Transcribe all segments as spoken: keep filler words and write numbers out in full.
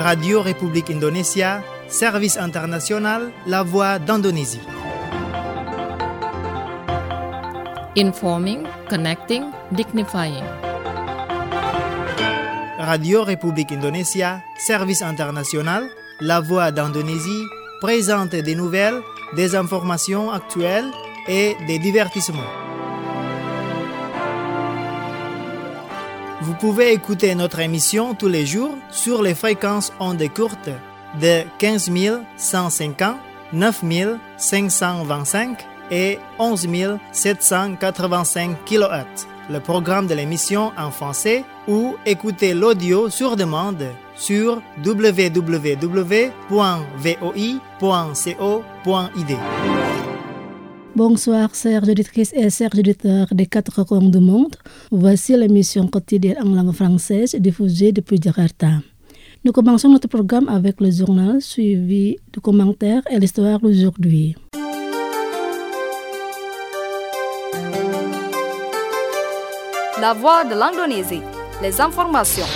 Radio République Indonésia, Service International, La Voix d'Indonésie. Informing, connecting, dignifying. Radio République Indonésia, Service International, La Voix d'Indonésie présente des nouvelles, des informations actuelles et des divertissements. Vous pouvez écouter notre émission tous les jours sur les fréquences ondes courtes de quinze mille cent cinquante, neuf mille cinq cent vingt-cinq et onze mille sept cent quatre-vingt-cinq kilohertz. Le programme de l'émission en français ou écouter l'audio sur demande sur w w w point v o i point co point i d. Bonsoir, chers auditrices et chers auditeurs des quatre coins du monde. Voici l'émission quotidienne en langue française diffusée depuis Jakarta. Nous commençons notre programme avec le journal suivi de commentaires et l'histoire d'aujourd'hui. La Voix de l'Indonésie, les informations.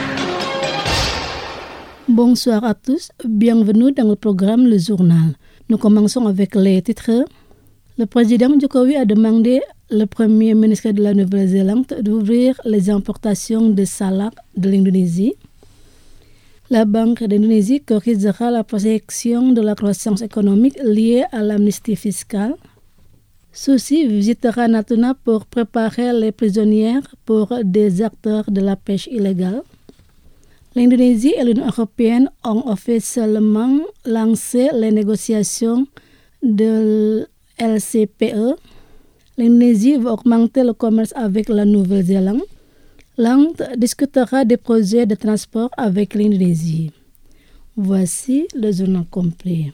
Bonsoir à tous, bienvenue dans le programme Le Journal. Nous commençons avec les titres. Le président Jokowi a demandé au premier ministre de la Nouvelle-Zélande d'ouvrir les importations de salade de l'Indonésie. La Banque d'Indonésie corrigera la projection de la croissance économique liée à l'amnistie fiscale. Souci visitera Natuna pour préparer les prisonnières pour des acteurs de la pêche illégale. L'Indonésie et l'Union européenne ont officiellement lancé les négociations de L C P E. L'Indonésie va augmenter le commerce avec la Nouvelle-Zélande. L'Inde discutera des projets de transport avec l'Indonésie. Voici le journal complet.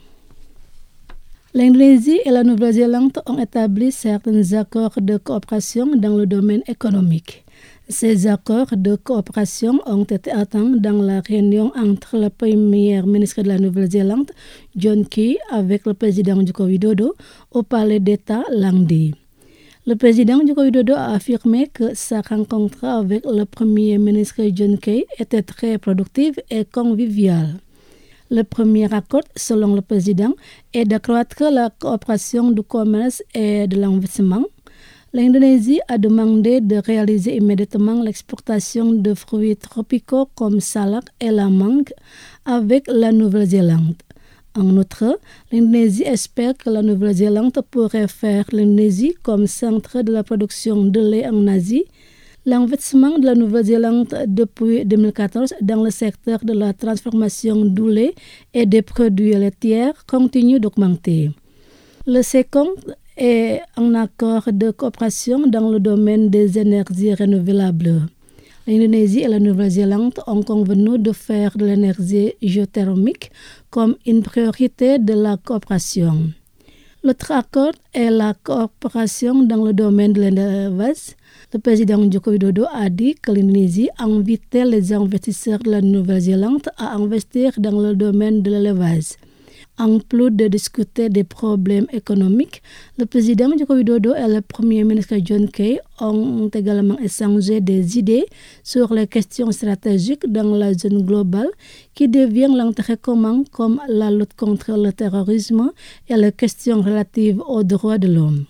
L'Indonésie et la Nouvelle-Zélande ont établi certains accords de coopération dans le domaine économique. Ces accords de coopération ont été atteints dans la réunion entre le premier ministre de la Nouvelle-Zélande, John Key, avec le président Joko Widodo au palais d'État lundi. Le président Joko Widodo a affirmé que sa rencontre avec le premier ministre John Key était très productive et conviviale. Le premier accord, selon le président, est d'accroître la coopération du commerce et de l'investissement. L'Indonésie a demandé de réaliser immédiatement l'exportation de fruits tropicaux comme salade et la mangue avec la Nouvelle-Zélande. En outre, l'Indonésie espère que la Nouvelle-Zélande pourrait faire l'Indonésie comme centre de la production de lait en Asie. L'investissement de la Nouvelle-Zélande depuis deux mille quatorze dans le secteur de la transformation du lait et des produits laitiers continue d'augmenter. Le second est un accord de coopération dans le domaine des énergies renouvelables. L'Indonésie et la Nouvelle-Zélande ont convenu de faire de l'énergie géothermique comme une priorité de la coopération. L'autre accord est la coopération dans le domaine de l'élevage. Le président Joko Widodo a dit que l'Indonésie a invité les investisseurs de la Nouvelle-Zélande à investir dans le domaine de l'élevage. En plus de discuter des problèmes économiques, le président Joko Widodo et le premier ministre John Key ont également échangé des idées sur les questions stratégiques dans la zone globale qui devient l'intérêt commun comme la lutte contre le terrorisme et les questions relatives aux droits de l'homme.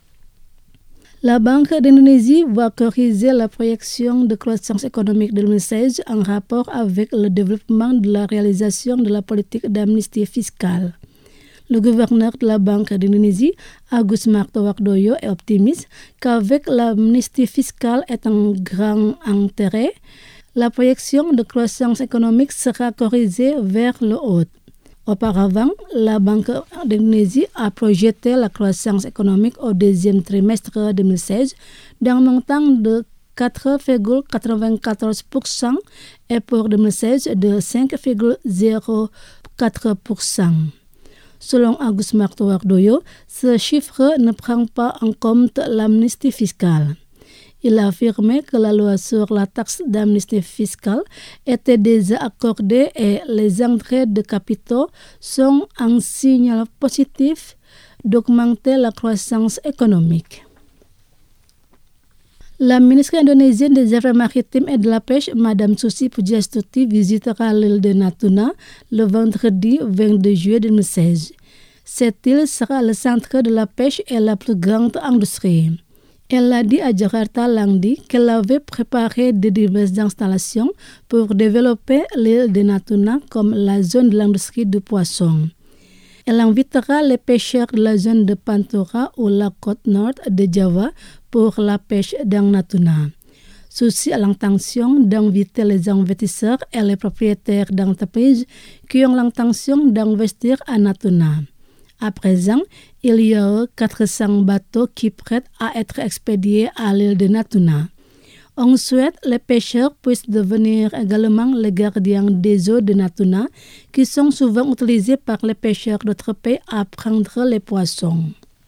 La Banque d'Indonésie va corriger la projection de croissance économique de deux mille seize en rapport avec le développement de la réalisation de la politique d'amnistie fiscale. Le gouverneur de la Banque d'Indonésie, Agus Martowardoyo, est optimiste qu'avec l'amnistie fiscale et un grand intérêt, la projection de croissance économique sera corrigée vers le haut. Auparavant, la Banque d'Indonésie a projeté la croissance économique au deuxième trimestre deux mille seize d'un montant de quatre virgule quatre-vingt-quatorze pour cent et pour deux mille seize de cinq virgule zéro quatre pour cent. Selon Agus Martowardoyo, ce chiffre ne prend pas en compte l'amnistie fiscale. Il a affirmé que la loi sur la taxe d'amnistie fiscale était déjà accordée et les entrées de capitaux sont un signal positif d'augmenter la croissance économique. La ministre indonésienne des Affaires maritimes et de la pêche, Madame Susi Pujiastuti, visitera l'île de Natuna le vendredi vingt-deux juillet deux mille seize. Cette île sera le centre de la pêche et la plus grande industrie. Elle a dit à Jakarta lundi qu'elle avait préparé de diverses installations pour développer l'île de Natuna comme la zone de l'industrie du poisson. Elle invitera les pêcheurs de la zone de Pantura ou la côte nord de Java pour la pêche dans Natuna. Ceci a l'intention d'inviter les investisseurs et les propriétaires d'entreprises qui ont l'intention d'investir à Natuna. À présent, il y a quatre cents bateaux qui prêtent à être expédiés à l'île de Natuna. On souhaite que les pêcheurs puissent devenir également les gardiens des eaux de Natuna, qui sont souvent utilisés par les pêcheurs d'autres pays à prendre les poissons.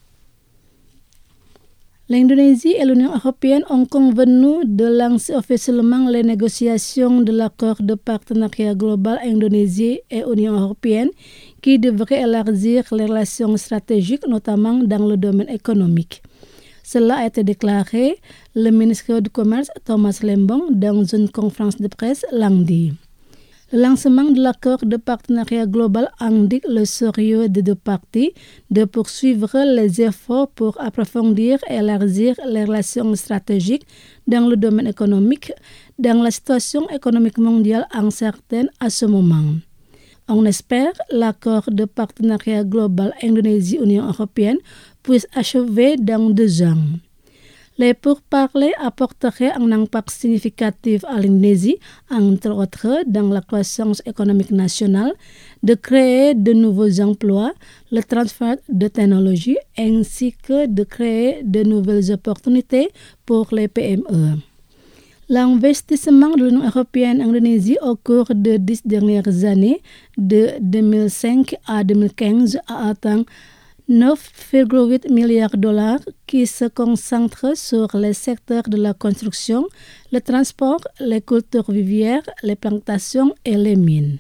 L'Indonésie et l'Union européenne ont convenu de lancer officiellement les négociations de l'accord de partenariat global Indonésie et Union européenne qui devrait élargir les relations stratégiques, notamment dans le domaine économique. Cela a été déclaré le ministre du Commerce Thomas Lembong dans une conférence de presse lundi. Le lancement de l'accord de partenariat global indique le sérieux des deux parties de poursuivre les efforts pour approfondir et élargir les relations stratégiques dans le domaine économique, dans la situation économique mondiale incertaine à ce moment. On espère l'accord de partenariat global Indonésie-Union européenne puisse achever dans deux ans. Les pourparlers apporteraient un impact significatif à l'Indonésie, entre autres dans la croissance économique nationale, de créer de nouveaux emplois, le transfert de technologies ainsi que de créer de nouvelles opportunités pour les P M E. L'investissement de l'Union européenne en Indonésie au cours des dix dernières années, de deux mille cinq à deux mille quinze, a atteint neuf virgule huit milliards de dollars qui se concentrent sur les secteurs de la construction, le transport, les cultures vivières, les plantations et les mines.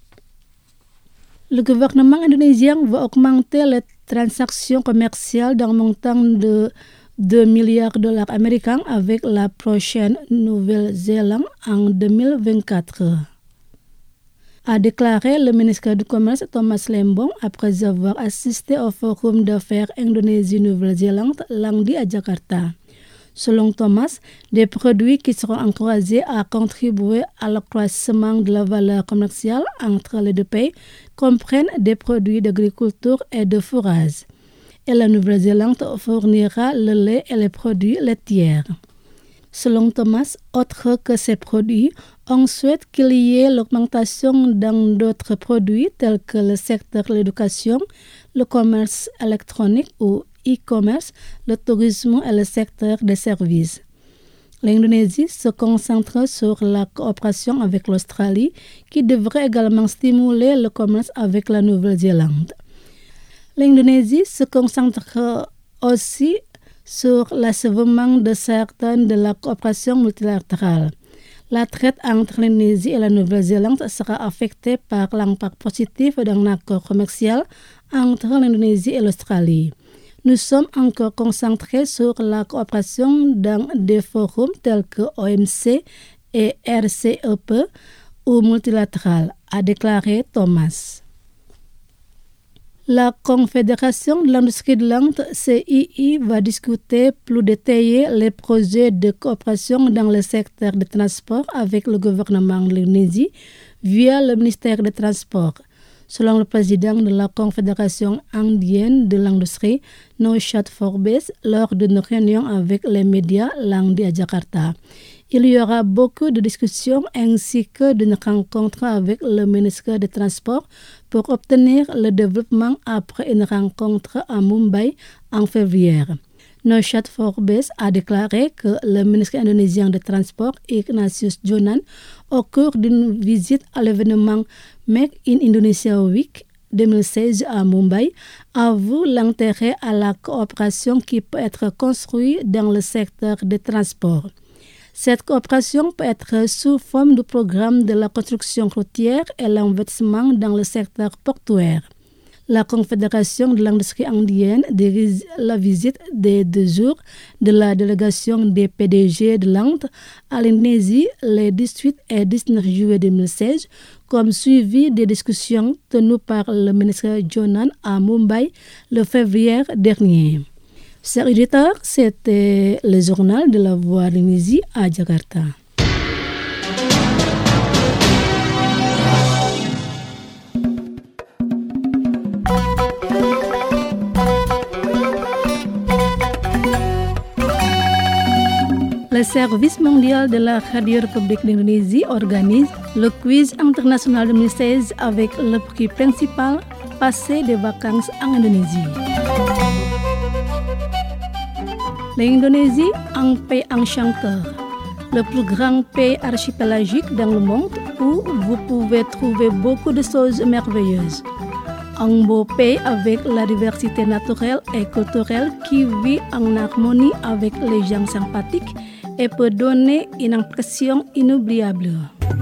Le gouvernement indonésien veut augmenter les transactions commerciales d'un montant de deux milliards de dollars américains avec la prochaine Nouvelle-Zélande en deux mille vingt-quatre. A déclaré le ministre du Commerce Thomas Lembong après avoir assisté au Forum d'affaires Indonésie-Nouvelle-Zélande lundi à Jakarta. Selon Thomas, des produits qui seront encouragés à contribuer à l'accroissement de la valeur commerciale entre les deux pays comprennent des produits d'agriculture et de fourrage. Et la Nouvelle-Zélande fournira le lait et les produits laitiers. Selon Thomas, autre que ces produits, on souhaite qu'il y ait l'augmentation dans d'autres produits tels que le secteur de l'éducation, le commerce électronique ou e-commerce, le tourisme et le secteur des services. L'Indonésie se concentre sur la coopération avec l'Australie, qui devrait également stimuler le commerce avec la Nouvelle-Zélande. L'Indonésie se concentre aussi sur l'achèvement de certaines de la coopération multilatérale. La traite entre l'Indonésie et la Nouvelle-Zélande sera affectée par l'impact positif d'un accord commercial entre l'Indonésie et l'Australie. Nous sommes encore concentrés sur la coopération dans des forums tels que O M C et R C E P ou multilatéral, a déclaré Thomas. La Confédération de l'industrie de l'Inde, C I I, va discuter plus détaillé les projets de coopération dans le secteur des transports avec le gouvernement de l'Indonésie via le ministère des Transports. Selon le président de la Confédération indienne de l'industrie, Naushad Forbes, lors d'une réunion avec les médias lundi à Jakarta. Il y aura beaucoup de discussions ainsi que d'une rencontre avec le ministre des Transports pour obtenir le développement après une rencontre à Mumbai en février. Naushad Forbes a déclaré que le ministre indonésien des Transports, Ignatius Jonan, au cours d'une visite à l'événement Make in Indonesia Week deux mille seize à Mumbai, a vu l'intérêt à la coopération qui peut être construite dans le secteur des transports. Cette coopération peut être sous forme de programme de la construction routière et l'investissement dans le secteur portuaire. La Confédération de l'industrie indienne dirige la visite des deux jours de la délégation des P D G de l'Inde à l'Indonésie les dix-huit et dix-neuf juillet deux mille seize, comme suivi des discussions tenues par le ministre Jonan à Mumbai le février dernier. Chers auditeurs, c'était le journal de la Voix de l'Indonésie à Jakarta. Le service mondial de la Radio République d'Indonésie organise le quiz international deux mille seize avec le prix principal Passer des vacances en Indonésie. L'Indonésie, un pays enchanteur, le plus grand pays archipélagique dans le monde où vous pouvez trouver beaucoup de choses merveilleuses. Un beau pays avec la diversité naturelle et culturelle qui vit en harmonie avec les gens sympathiques et peut donner une impression inoubliable.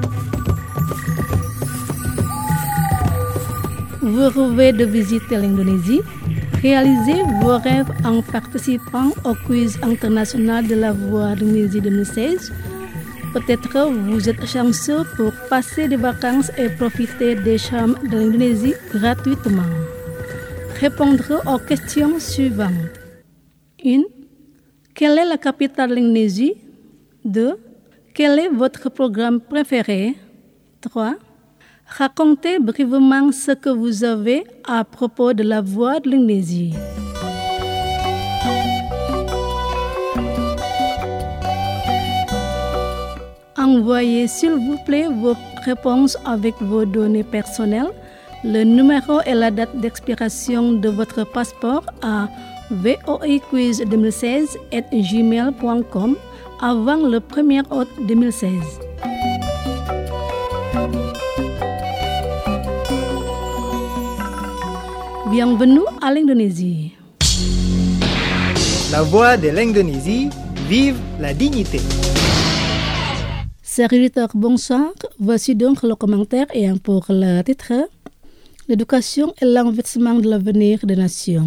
Vous rêvez de visiter l'Indonésie? Réalisez vos rêves en participant au quiz international de la Voix de l'Indonésie deux mille seize. Peut-être vous êtes chanceux pour passer des vacances et profiter des charmes de l'Indonésie gratuitement. Répondre aux questions suivantes. un. Quelle est la capitale de l'Indonésie? deux. Quel est votre programme préféré? trois. Racontez brièvement ce que vous avez à propos de la Voix de l'Indonésie. Envoyez s'il vous plaît vos réponses avec vos données personnelles, le numéro et la date d'expiration de votre passeport à voiquiz deux mille seize arobase gmail point com avant le premier août deux mille seize. Bienvenue à l'Indonésie. La Voix de l'Indonésie, vive la dignité. Chers auditeurs, bonsoir. Voici donc le commentaire et un pour le titre. L'éducation est l'investissement de l'avenir des nations.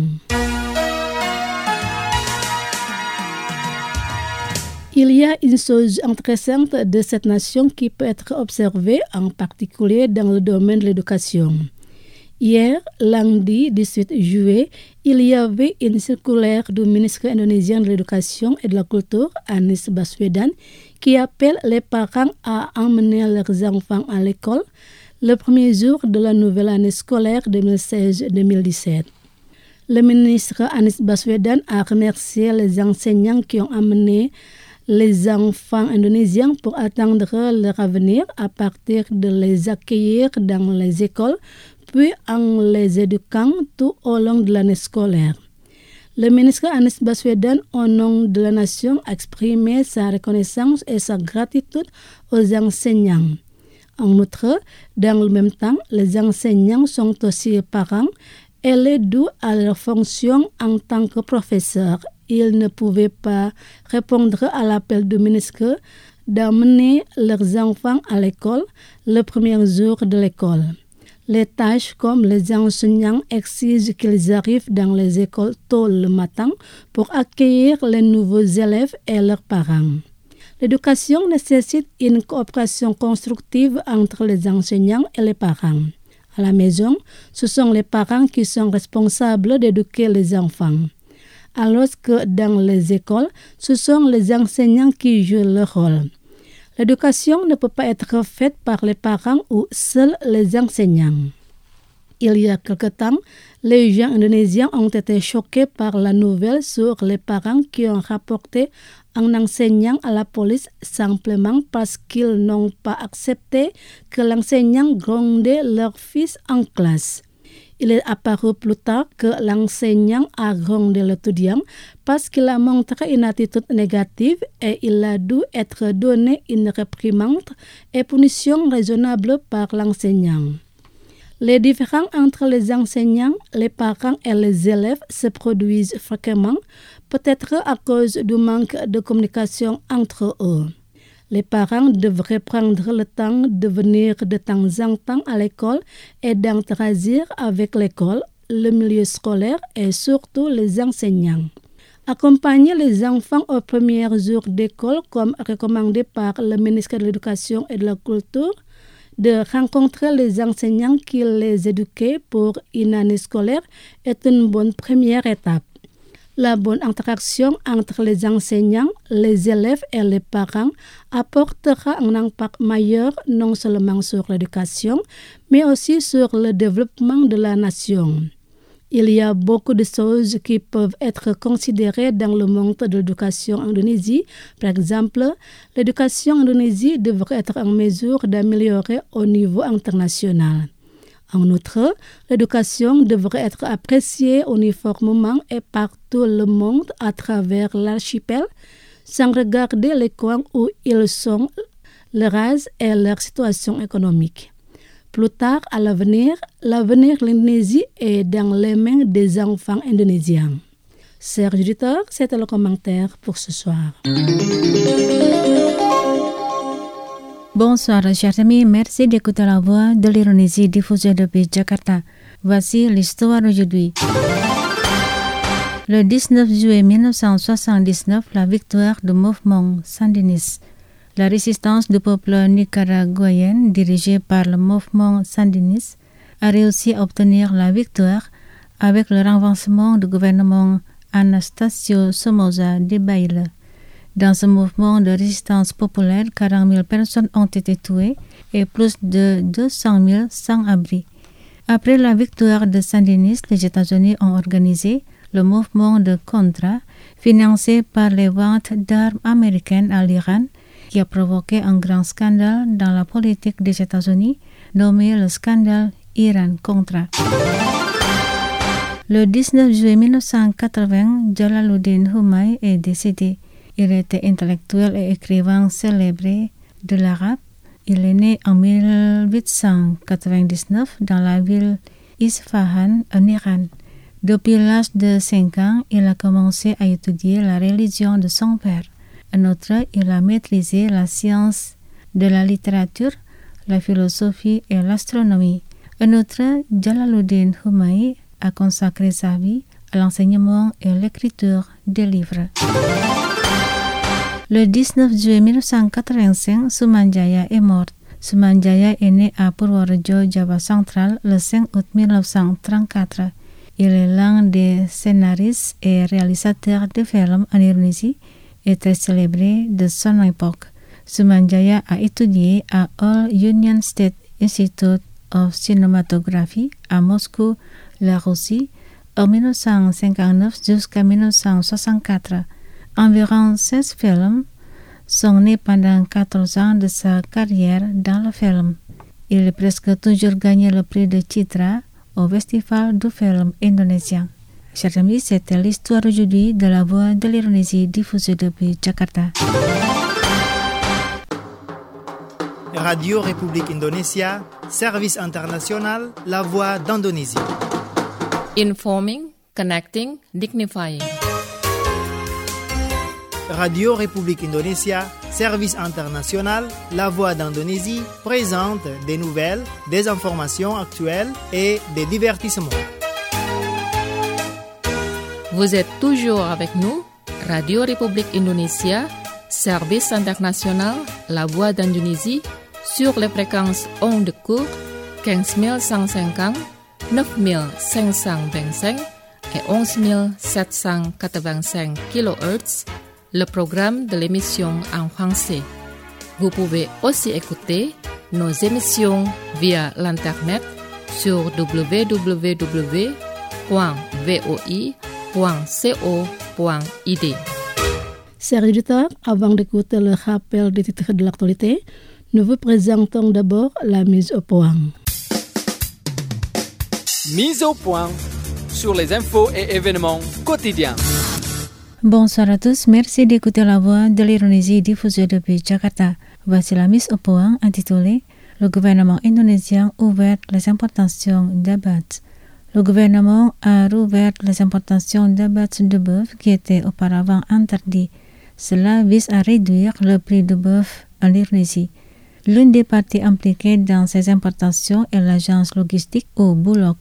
Il y a une chose intéressante de cette nation qui peut être observée en particulier dans le domaine de l'éducation. Hier, lundi dix-huit juillet, il y avait une circulaire du ministre indonésien de l'Éducation et de la Culture, Anies Baswedan, qui appelle les parents à emmener leurs enfants à l'école le premier jour de la nouvelle année scolaire deux mille seize deux mille dix-sept. Le ministre Anies Baswedan a remercié les enseignants qui ont amené les enfants indonésiens pour attendre leur avenir à partir de les accueillir dans les écoles, puis en les éduquant tout au long de l'année scolaire. Le ministre Anies Baswedan, au nom de la nation, a exprimé sa reconnaissance et sa gratitude aux enseignants. En outre, dans le même temps, les enseignants sont aussi parents et les dû à leur fonction en tant que professeurs. Ils ne pouvaient pas répondre à l'appel du ministre d'amener leurs enfants à l'école le premier jour de l'école. Les tâches comme les enseignants exigent qu'ils arrivent dans les écoles tôt le matin pour accueillir les nouveaux élèves et leurs parents. L'éducation nécessite une coopération constructive entre les enseignants et les parents. À la maison, ce sont les parents qui sont responsables d'éduquer les enfants. Alors que dans les écoles, ce sont les enseignants qui jouent leur rôle. L'éducation ne peut pas être faite par les parents ou seuls les enseignants. Il y a quelque temps, les gens indonésiens ont été choqués par la nouvelle sur les parents qui ont rapporté un enseignant à la police simplement parce qu'ils n'ont pas accepté que l'enseignant grondait leur fils en classe. Il est apparu plus tard que l'enseignant a grondé l'étudiant parce qu'il a montré une attitude négative et il a dû être donné une réprimande et punition raisonnable par l'enseignant. Les différends entre les enseignants, les parents et les élèves se produisent fréquemment, peut-être à cause du manque de communication entre eux. Les parents devraient prendre le temps de venir de temps en temps à l'école et d'interagir avec l'école, le milieu scolaire et surtout les enseignants. Accompagner les enfants aux premiers jours d'école, comme recommandé par le ministère de l'Éducation et de la Culture, de rencontrer les enseignants qui les éduquent pour une année scolaire est une bonne première étape. La bonne interaction entre les enseignants, les élèves et les parents apportera un impact meilleur non seulement sur l'éducation, mais aussi sur le développement de la nation. Il y a beaucoup de choses qui peuvent être considérées dans le monde de l'éducation en Indonésie. Par exemple, l'éducation en Indonésie devrait être en mesure d'améliorer au niveau international. En outre, l'éducation devrait être appréciée uniformément et par tout le monde à travers l'archipel, sans regarder les coins où ils sont, leur race et leur situation économique. Plus tard, à l'avenir, l'avenir de l'Indonésie est dans les mains des enfants indonésiens. Chers auditeurs, c'était le commentaire pour ce soir. Bonsoir, chers amis. Merci d'écouter la voix de l'Indonésie diffusée depuis Jakarta. Voici l'histoire d'aujourd'hui. Le dix-neuf juillet mille neuf cent soixante-dix-neuf, la victoire du mouvement sandiniste. La résistance du peuple nicaraguayen, dirigée par le mouvement sandiniste, a réussi à obtenir la victoire avec le renversement du gouvernement Anastasio Somoza Debayle. Dans ce mouvement de résistance populaire, quarante mille personnes ont été tuées et plus de deux cent mille sans-abri. Après la victoire des sandinistes, les États-Unis ont organisé le mouvement de Contra, financé par les ventes d'armes américaines à l'Iran, qui a provoqué un grand scandale dans la politique des États-Unis, nommé le scandale Iran-Contra. Le dix-neuf juillet mille neuf cent quatre-vingts, Jalaluddin Humay est décédé. Il était intellectuel et écrivain célébré de l'arabe. Il est né en mille huit cent quatre-vingt-dix-neuf dans la ville Isfahan, en Iran. Depuis l'âge de cinq ans, il a commencé à étudier la religion de son père. En outre, il a maîtrisé la science de la littérature, la philosophie et l'astronomie. En outre, Jalaluddin Humay a consacré sa vie à l'enseignement et l'écriture des livres. Le dix-neuf juillet mille neuf cent quatre-vingt-cinq, Sumanjaya est mort. Sumanjaya est né à Purworejo, Java central, le cinq août mille neuf cent trente-quatre. Il est l'un des scénaristes et réalisateurs de films en Indonésie et très célébré de son époque. Sumanjaya a étudié à All Union State Institute of Cinematography à Moscou, la Russie, en mille neuf cent cinquante-neuf jusqu'à mille neuf cent soixante-quatre. Environ seize films sont nés pendant quatorze ans de sa carrière dans le film. Il a presque toujours gagné le prix de Citra au Festival du film indonésien. Chers amis, c'était l'histoire aujourd'hui de la voix de l'Indonésie diffusée depuis Jakarta. Radio République Indonésia, service international, la voix d'Indonésie. Informing, connecting, dignifying. Radio République Indonésia, service international, la voix d'Indonésie, présente des nouvelles, des informations actuelles et des divertissements. Vous êtes toujours avec nous, Radio République Indonésia, service international, la voix d'Indonésie, sur les fréquences ondes courtes quinze mille cent cinquante, neuf mille cinq cent vingt-cinq et onze mille sept cent quatre-vingt-cinq kilohertz, le programme de l'émission en français. Vous pouvez aussi écouter nos émissions via l'internet sur w w w point voi point co point i d. Chers auditeurs, avant d'écouter le rappel des titres de l'actualité, nous vous présentons d'abord la mise au point. Mise au point sur les infos et événements quotidiens. Bonsoir à tous, merci d'écouter la voix de l'Indonésie diffusée depuis Jakarta. Voici la mise au point intitulée « Le gouvernement indonésien ouvert les importations d'abatts ». Le gouvernement a rouvert les importations d'abatts de bœuf qui étaient auparavant interdits. Cela vise à réduire le prix du bœuf en Indonésie. L'une des parties impliquées dans ces importations est l'agence logistique ou Bulog.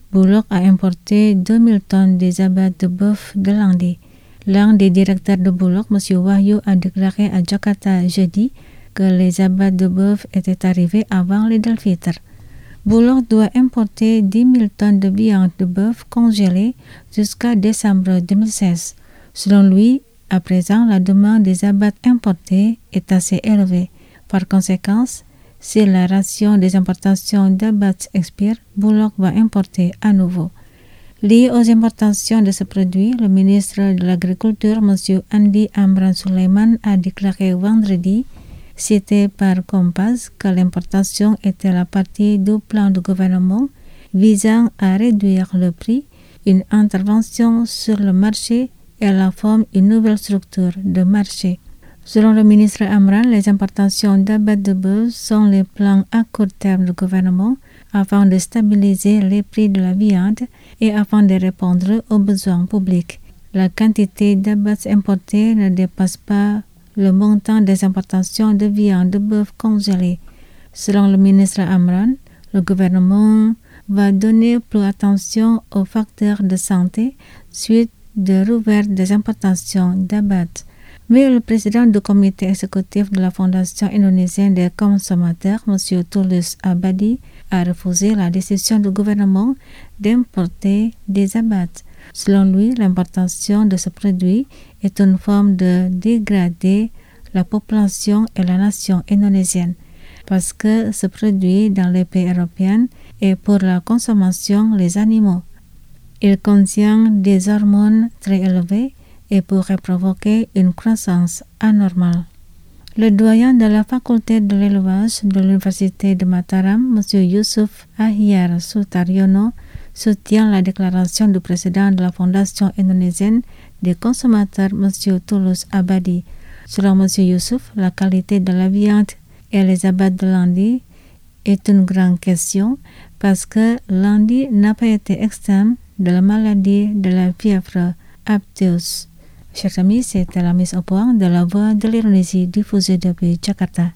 Bullock a importé deux mille tonnes des abats de bœuf de lundi. L'un des directeurs de Bullock, M. Wahyu, a déclaré à Jakarta jeudi que les abats de bœuf étaient arrivés avant l'Eid al-Fitr. Bullock doit importer dix mille tonnes de viande de bœuf congelée jusqu'à décembre deux mille seize. Selon lui, à présent, la demande des abats importés est assez élevée. Par conséquent, si la ration des importations d'abats expire, Bullock va importer à nouveau. Lié aux importations de ce produit, le ministre de l'Agriculture, M. Andi Amran Sulaiman, a déclaré vendredi, cité par Kompas, que l'importation était la partie du plan du gouvernement visant à réduire le prix, une intervention sur le marché et la forme d'une nouvelle structure de marché. Selon le ministre Amran, les importations d'abats de bœuf sont les plans à court terme du gouvernement afin de stabiliser les prix de la viande et afin de répondre aux besoins publics. La quantité d'abats importés ne dépasse pas le montant des importations de viande de bœuf congelée. Selon le ministre Amran, le gouvernement va donner plus attention aux facteurs de santé suite de rouverte des importations d'abats. Mais le président du comité exécutif de la Fondation indonésienne des consommateurs, M. Tulus Abadi, a refusé la décision du gouvernement d'importer des abats. Selon lui, l'importation de ce produit est une forme de dégrader la population et la nation indonésienne, parce que ce produit dans les pays européens est pour la consommation des animaux. Il contient des hormones très élevées et pourrait provoquer une croissance anormale. Le doyen de la faculté de l'élevage de l'Université de Mataram, M. Yusuf Ahyar Sutaryono, soutient la déclaration du président de la Fondation indonésienne des consommateurs, M. Tulus Abadi. Selon M. Yusuf, la qualité de la viande et les abats de lundi est une grande question parce que lundi n'a pas été extrême de la maladie de la fièvre aphthous. Chers amis, c'était la mise au point de la Voix de l'Indonésie diffusée depuis Jakarta.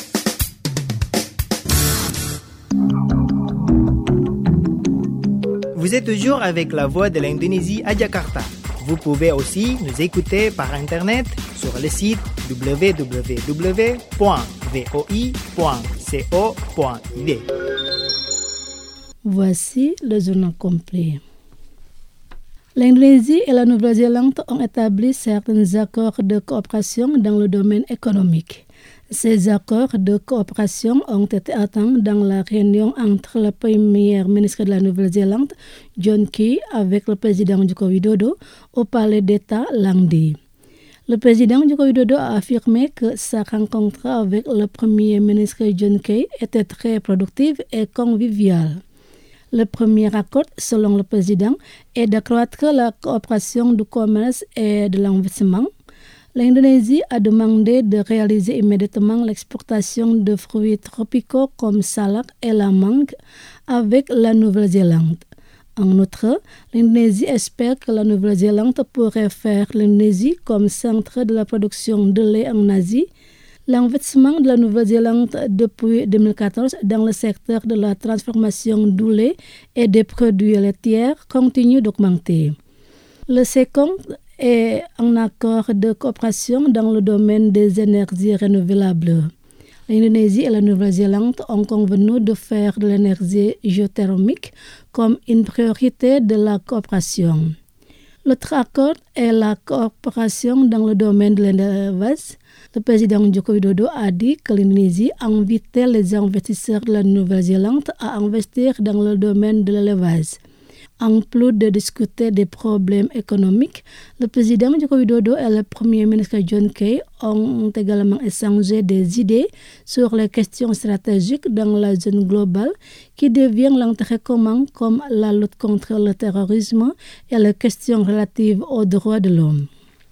Vous êtes toujours avec la Voix de l'Indonésie à Jakarta. Vous pouvez aussi nous écouter par Internet sur le site w w w point voi point co point i d. Voici le journal complet. L'Indonésie et la Nouvelle-Zélande ont établi certains accords de coopération dans le domaine économique. Ces accords de coopération ont été atteints dans la réunion entre le premier ministre de la Nouvelle-Zélande, John Key, avec le président Joko Widodo au palais d'État lundi. Le président Joko Widodo a affirmé que sa rencontre avec le premier ministre John Key était très productive et conviviale. Le premier accord, selon le président, est d'accroître la coopération du commerce et de l'investissement. L'Indonésie a demandé de réaliser immédiatement l'exportation de fruits tropicaux comme salak et la mangue avec la Nouvelle-Zélande. En outre, l'Indonésie espère que la Nouvelle-Zélande pourrait faire l'Indonésie comme centre de la production de lait en Asie. L'investissement de la Nouvelle-Zélande depuis deux mille quatorze dans le secteur de la transformation du lait et des produits laitiers continue d'augmenter. Le second est un accord de coopération dans le domaine des énergies renouvelables. L'Indonésie et la Nouvelle-Zélande ont convenu de faire de l'énergie géothermique comme une priorité de la coopération. L'autre accord est la coopération dans le domaine de l'élevage. Le président Joko Widodo a dit que l'Indonésie a invité les investisseurs de la Nouvelle-Zélande à investir dans le domaine de l'élevage. En plus de discuter des problèmes économiques, le président Joko Widodo et le premier ministre John Key ont également échangé des idées sur les questions stratégiques dans la zone globale qui deviennent l'intérêt commun comme la lutte contre le terrorisme et les questions relatives aux droits de l'homme.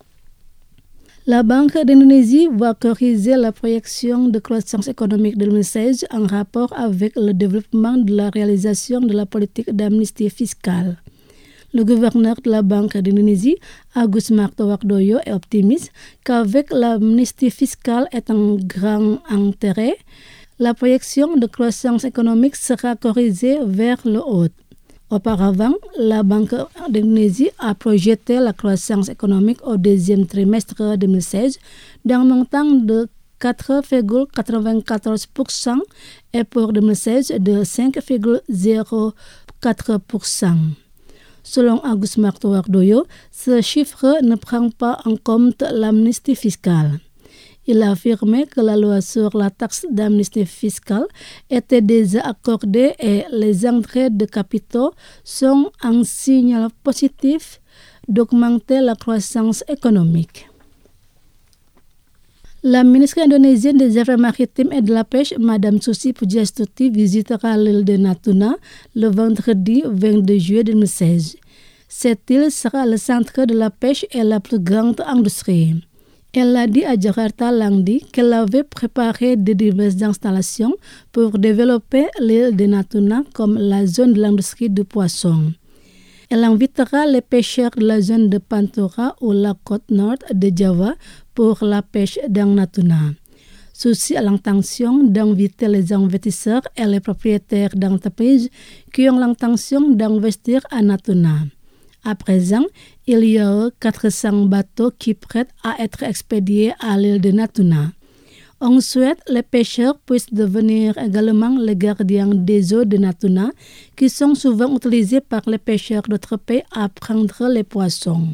La Banque d'Indonésie va corriger la projection de croissance économique de deux mille seize en rapport avec le développement de la réalisation de la politique d'amnistie fiscale. Le gouverneur de la Banque d'Indonésie, Agus Martowardoyo, est optimiste qu'avec l'amnistie fiscale et un grand intérêt, la projection de croissance économique sera corrigée vers le haut. Auparavant, la Banque d'Indonésie a projeté la croissance économique au deuxième trimestre deux mille seize d'un montant de quatre virgule quatre-vingt-quatorze pour cent et pour deux mille seize de cinq virgule zéro quatre pour cent. Selon Agus Martowardoyo, ce chiffre ne prend pas en compte l'amnistie fiscale. Il a affirmé que la loi sur la taxe d'amnistie fiscale était déjà accordée et les entrées de capitaux sont un signal positif d'augmenter la croissance économique. La ministre indonésienne des Affaires maritimes et de la pêche, Madame Susi Pujiastuti, visitera l'île de Natuna le vendredi vingt-deux juillet deux mille seize. Cette île sera le centre de la pêche et la plus grande industrie. Elle a dit à Jakarta lundi qu'elle avait préparé de diverses installations pour développer l'île de Natuna comme la zone de l'industrie du poisson. Elle invitera les pêcheurs de la zone de Pantura ou la côte nord de Java pour la pêche dans Natuna. Ceci a l'intention d'inviter les investisseurs et les propriétaires d'entreprises qui ont l'intention d'investir à Natuna. À présent, il y a quatre cents bateaux qui prêtent à être expédiés à l'île de Natuna. On souhaite que les pêcheurs puissent devenir également les gardiens des eaux de Natuna, qui sont souvent utilisés par les pêcheurs d'autres pays à prendre les poissons.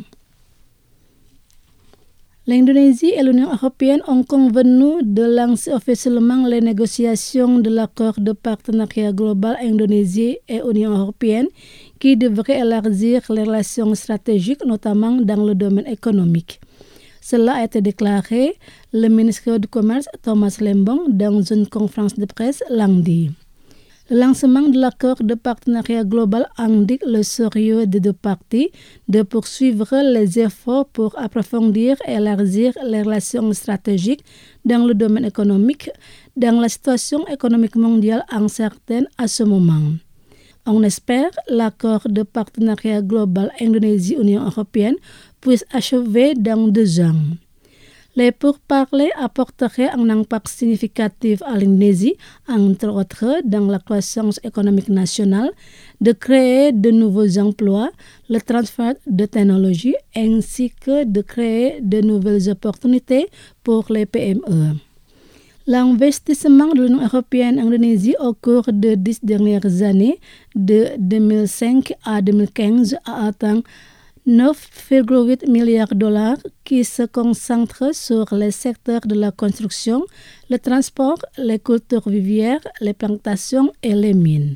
L'Indonésie et l'Union européenne ont convenu de lancer officiellement les négociations de l'accord de partenariat global Indonésie et Union européenne qui devrait élargir les relations stratégiques, notamment dans le domaine économique. Cela a été déclaré le ministre du Commerce Thomas Lembong dans une conférence de presse lundi. Le lancement de l'accord de partenariat global indique le sérieux des deux parties de poursuivre les efforts pour approfondir et élargir les relations stratégiques dans le domaine économique, dans la situation économique mondiale incertaine à ce moment. On espère que l'accord de partenariat global Indonésie-Union européenne puisse achever dans deux ans. Les pourparlers apporteraient un impact significatif à l'Indonésie, entre autres dans la croissance économique nationale, de créer de nouveaux emplois, le transfert de technologies ainsi que de créer de nouvelles opportunités pour les P M E. L'investissement de l'Union européenne en Indonésie au cours des dix dernières années, de deux mille cinq à deux mille quinze, a atteint neuf virgule huit milliards de dollars qui se concentrent sur les secteurs de la construction, le transport, les cultures vivières, les plantations et les mines.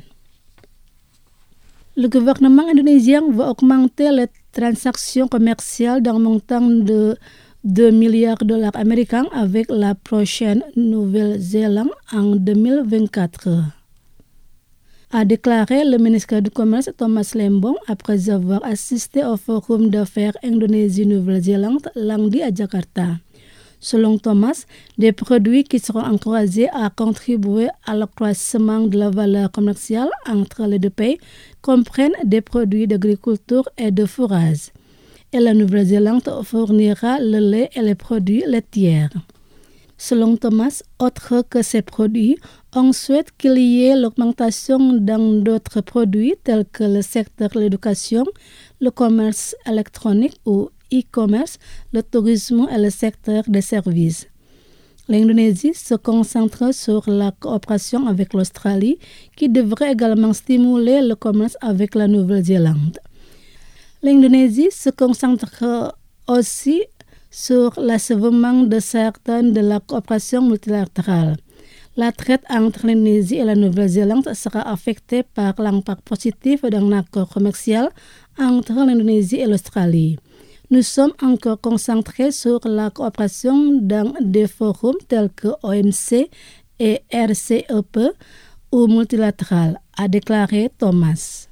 Le gouvernement indonésien va augmenter les transactions commerciales d'un montant de deux milliards de dollars américains avec la prochaine Nouvelle-Zélande en deux mille vingt-quatre. A déclaré le ministre du Commerce Thomas Lembong après avoir assisté au Forum d'affaires Indonésie-Nouvelle-Zélande lundi à Jakarta. Selon Thomas, des produits qui seront encouragés à contribuer à l'accroissement de la valeur commerciale entre les deux pays comprennent des produits d'agriculture et de fourrage. Et la Nouvelle-Zélande fournira le lait et les produits laitiers. Selon Thomas, autre que ces produits, on souhaite qu'il y ait l'augmentation dans d'autres produits tels que le secteur de l'éducation, le commerce électronique ou e-commerce, le tourisme et le secteur des services. L'Indonésie se concentre sur la coopération avec l'Australie qui devrait également stimuler le commerce avec la Nouvelle-Zélande. L'Indonésie se concentre aussi sur l'achèvement de certaines de la coopération multilatérale. La traite entre l'Indonésie et la Nouvelle-Zélande sera affectée par l'impact positif d'un accord commercial entre l'Indonésie et l'Australie. Nous sommes encore concentrés sur la coopération dans des forums tels que O M C et R C E P ou multilatéral, a déclaré Thomas.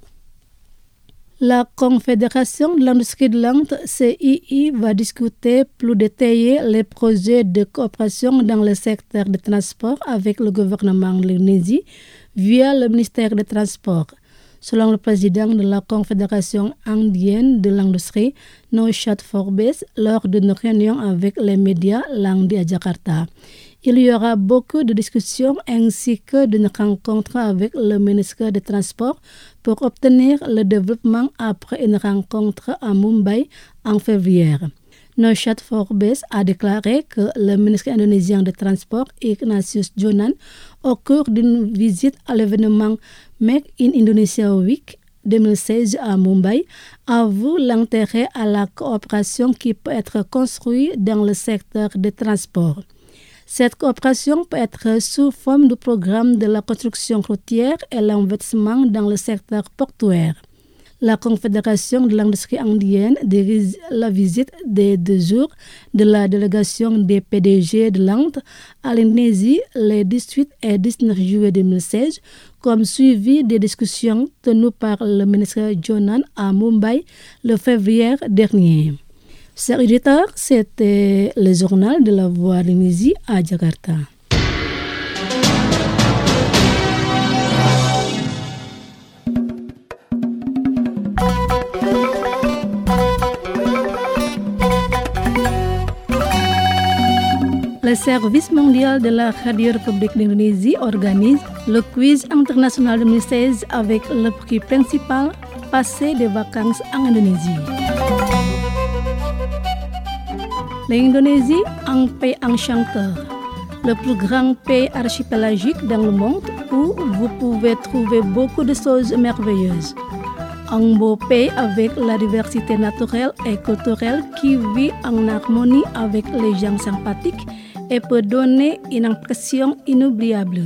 La Confédération de l'industrie de l'Inde, C I I, va discuter plus détaillé les projets de coopération dans le secteur des transports avec le gouvernement de l'Indonésie via le ministère des Transports. Selon le président de la Confédération indienne de l'industrie, Naushad Forbes, lors d'une réunion avec les médias lundi à Jakarta. Il y aura beaucoup de discussions ainsi que d'une rencontre avec le ministre des Transports pour obtenir le développement après une rencontre à Mumbai en février. Naushad Forbes a déclaré que le ministre indonésien des Transports, Ignatius Jonan, au cours d'une visite à l'événement Make in Indonesia Week deux mille seize à Mumbai, avoue l'intérêt à la coopération qui peut être construite dans le secteur des transports. Cette coopération peut être sous forme de programme de la construction routière et l'investissement dans le secteur portuaire. La Confédération de l'industrie indienne dirige la visite des deux jours de la délégation des P D G de l'Inde à l'Indonésie les dix-huit et dix-neuf juillet deux mille seize, comme suivi des discussions tenues par le ministre Jonan à Mumbai le février dernier. Chers auditeurs, c'était le journal de la Voix de l'Indonésie à Jakarta. Le Service mondial de la Radio République d'Indonésie organise le quiz international deux mille seize avec le prix principal Passer des vacances en Indonésie. L'Indonésie, un pays enchanteur, le plus grand pays archipélagique dans le monde où vous pouvez trouver beaucoup de choses merveilleuses. Un beau pays avec la diversité naturelle et culturelle qui vit en harmonie avec les gens sympathiques et peut donner une impression inoubliable.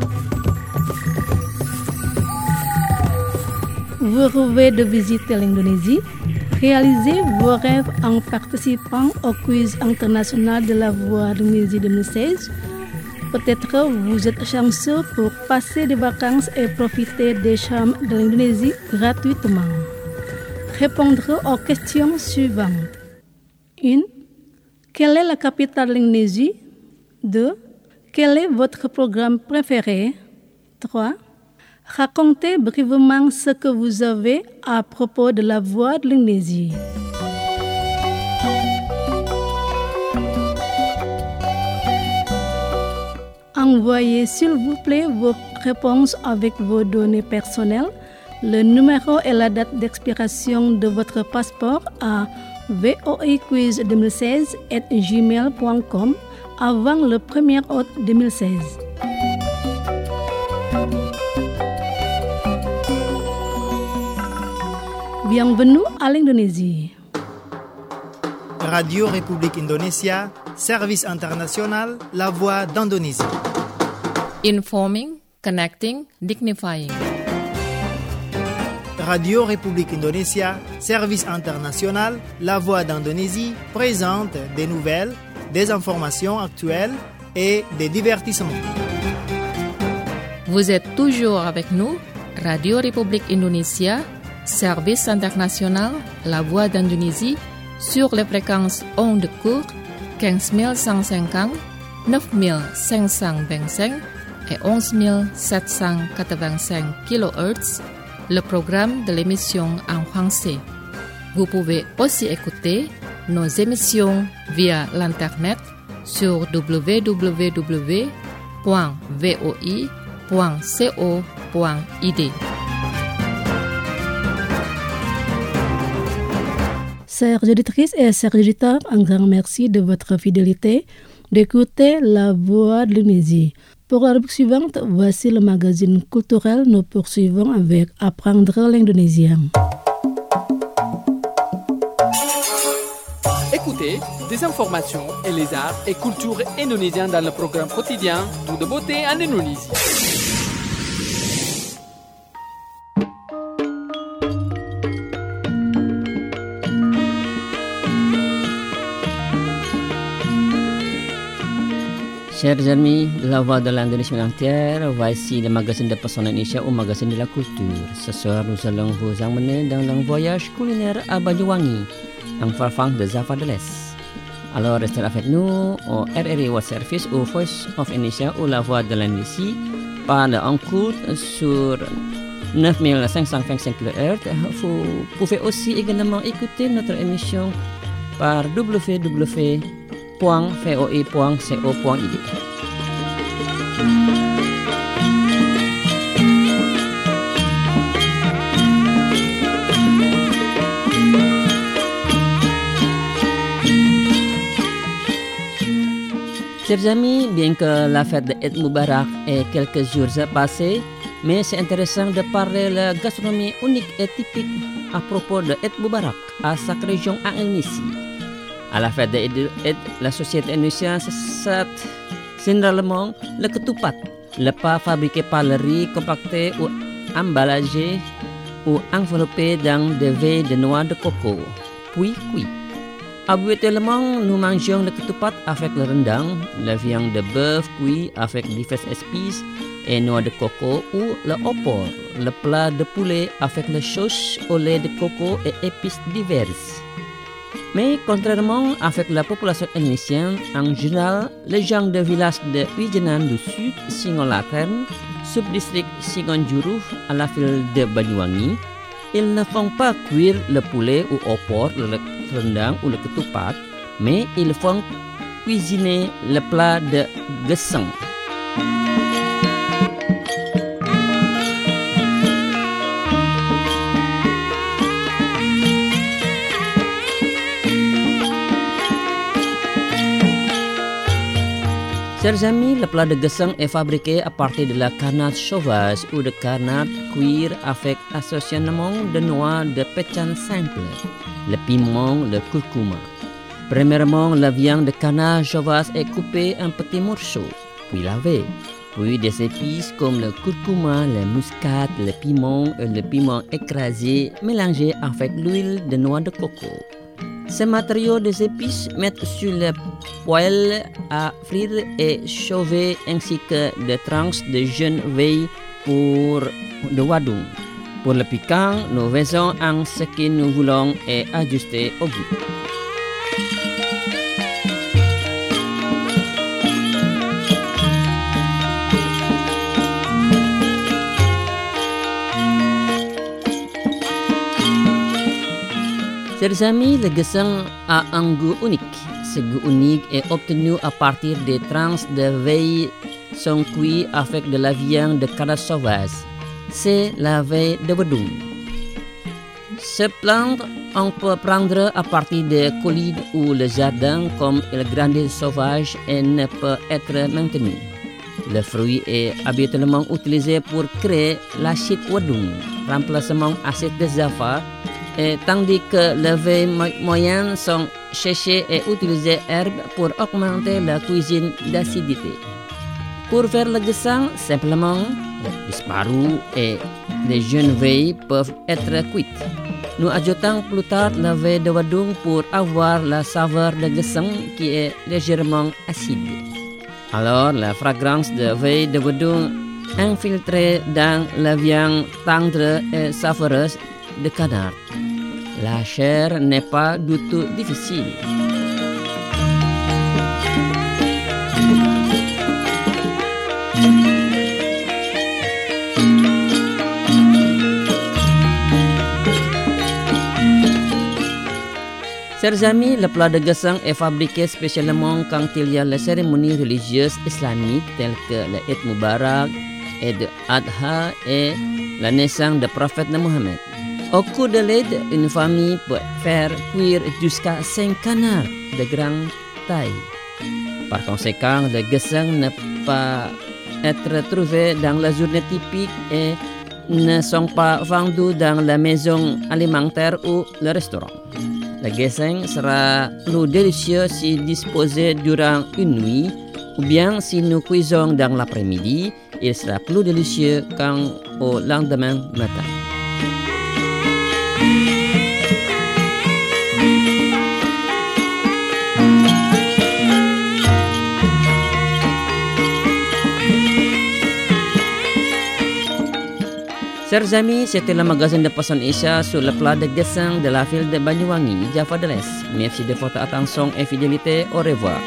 Vous rêvez de visiter l'Indonésie? Réalisez vos rêves en participant au quiz international de la Voix de l'Indonésie deux mille seize. Peut-être vous êtes chanceux pour passer des vacances et profiter des charmes de l'Indonésie gratuitement. Répondre aux questions suivantes. un. Quelle est la capitale de l'Indonésie? deux. Quel est votre programme préféré? trois. Racontez brièvement ce que vous avez à propos de la Voix de l'Indonésie. Envoyez s'il vous plaît vos réponses avec vos données personnelles, le numéro et la date d'expiration de votre passeport à voiquiz deux mille seize arobase gmail point com avant le premier août deux mille seize. Bienvenue à l'Indonésie. Radio République Indonésia, Service international, La Voix d'Indonésie. Informing, connecting, dignifying. Radio République Indonésia, Service international, La Voix d'Indonésie présente des nouvelles, des informations actuelles et des divertissements. Vous êtes toujours avec nous, Radio République Indonésia, Service international, La Voix d'Indonésie, sur les fréquences ondes courtes quinze mille cent cinquante, neuf mille cinq cent vingt-cinq et onze mille sept cent quatre-vingt-cinq kilohertz, le programme de l'émission en français. Vous pouvez aussi écouter nos émissions via l'internet sur w w w point voi point co point i d. Chères auditrices et chers auditeurs, un grand merci de votre fidélité d'écouter La Voix de l'Indonésie. Pour la rubrique suivante, voici le magazine culturel. Nous poursuivons avec Apprendre l'indonésien. Écoutez des informations et les arts et cultures indonésiens dans le programme quotidien Tout de beauté en Indonésie. Chers amis de la Voix de l'Indonésie entière, voici le magazine de Pesona Indonesia ou magazine de la culture. Ce soir, nous allons vous emmener dans un voyage culinaire à Banyuwangi, en farfang de Java de l'Est. Alors, restez avec nous au R R I World Service ou Voice of Indonesia ou la Voix de l'Indonésie par le en-cours sur neuf mille cinq cent vingt-cinq kilohertz. Vous pouvez aussi également écouter notre émission par w w w point voi point co point i d. Chers amis, bien que la fête de Eid Mubarak est quelques jours passés, mais c'est intéressant de parler de la gastronomie unique et typique à propos de Eid Mubarak à chaque région en Indonésie. À la fête de Eid, la société indonésienne s'assure généralement le ketupat, le pas fabriqué par le riz compacté ou emballagé ou enveloppé dans des feuilles de noix de coco, puis cuit. Habituellement, nous mangeons le ketupat avec le rendang, la viande de bœuf cuit avec diverses épices et noix de coco ou le opor, le plat de poulet avec la sauce au lait de coco et épices diverses. Mais contrairement avec la population indonésienne, en général, les gens de village de Wijenan du Sud, Singolatern, subdistrict Singonjuruh à la ville de Banyuwangi, ils ne font pas cuire le poulet ou opor, le rendang ou le ketupat, mais ils font cuisiner le plat de gesang. Chers amis, le plat de gesang est fabriqué à partir de la carnade sauvage ou de carnade cuire avec assaisonnement de noix de pécan simple, le piment, le curcuma. Premièrement, la viande de canard sauvage est coupée en petits morceaux, puis lavée. Puis des épices comme le curcuma, la muscade, le piment et le piment écrasé mélangés avec l'huile de noix de coco. Ces matériaux des épices mettent sur le poêle à frire et chauffer ainsi que des tranches de jeunes feuilles pour le wadung. Pour le piquant, nous faisons en ce que nous voulons et ajuster au goût. Chers amis, le gesang a un goût unique. Ce goût unique est obtenu à partir des tranches de feuilles sont cuites avec de la viande de canard sauvage. C'est la feuille de wadung. Ce plant, on peut prendre à partir des collines ou le jardin comme il grandit sauvage et ne peut être maintenu. Le fruit est habituellement utilisé pour créer l'acide wadung, remplacement acide de Java, et tandis que les feuilles moyennes sont séchées et utilisées herbes pour augmenter la cuisine d'acidité. Pour faire le gesang, simplement, les disparus et les jeunes feuilles peuvent être cuites. Nous ajoutons plus tard la feuille de wadung pour avoir la saveur de gesang qui est légèrement acide. Alors, la fragrance de feuille de wadung infiltrée dans la viande tendre et savoureuse de canard. La chair n'est pas du tout difficile. Chers amis, le plat de gesang est fabriqué spécialement quand il y a les cérémonies religieuses islamiques telles que le Eid Mubarak, Eid Adha et la naissance du prophète Mohammed. Au cours de l'Eid, une famille peut faire cuire jusqu'à cinq canards de grande taille. Par conséquent, le gesang ne peut pas être trouvé dans la journée typique et ne sont pas vendus dans la maison alimentaire ou le restaurant. Le gesang sera plus délicieux si disposé durant une nuit, ou bien si nous cuisons dans l'après-midi, il sera plus délicieux qu'au lendemain matin. Chers amis, c'était le magazine de Poisson Isha sur le plat de gesang de la ville de Banyuwangi, Java de l'Est. Merci de votre attention et fidélité. Au revoir.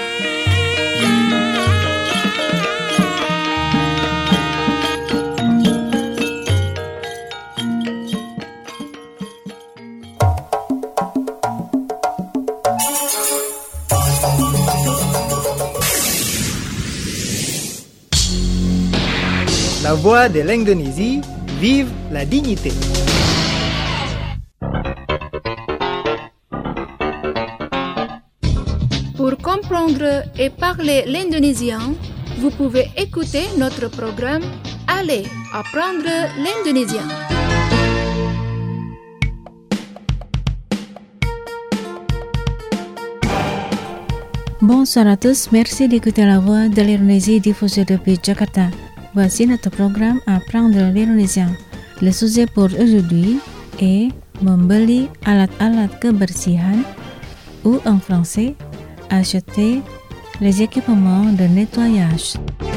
La voix de l'Indonésie, vive la dignité. Pour comprendre apprendre et parler l'indonésien, vous pouvez écouter notre programme Allez apprendre l'indonésien. Bonsoir à tous, merci d'écouter la voix de l'Indonésie diffusée depuis Jakarta. Voici notre programme Apprendre l'Indonésien. Le sujet pour aujourd'hui est membeli alat-alat kebersihan ou en français, acheter les équipements de nettoyage.